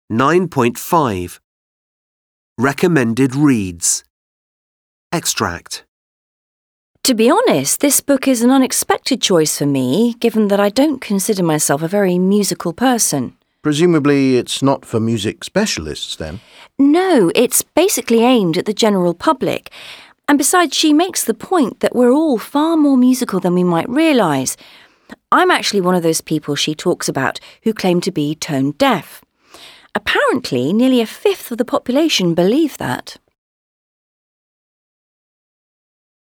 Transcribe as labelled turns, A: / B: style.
A: 9.5 Recommended Reads Extract.
B: To be honest, this book is an unexpected choice for me, given that I don't consider myself a very musical person.
C: Presumably it's not for music specialists, then?
B: No, it's basically aimed at the general public. And besides, she makes the point that we're all far more musical than we might realise. I'm actually one of those people she talks about who claim to be tone deaf. Apparently, nearly a fifth of the population believe that.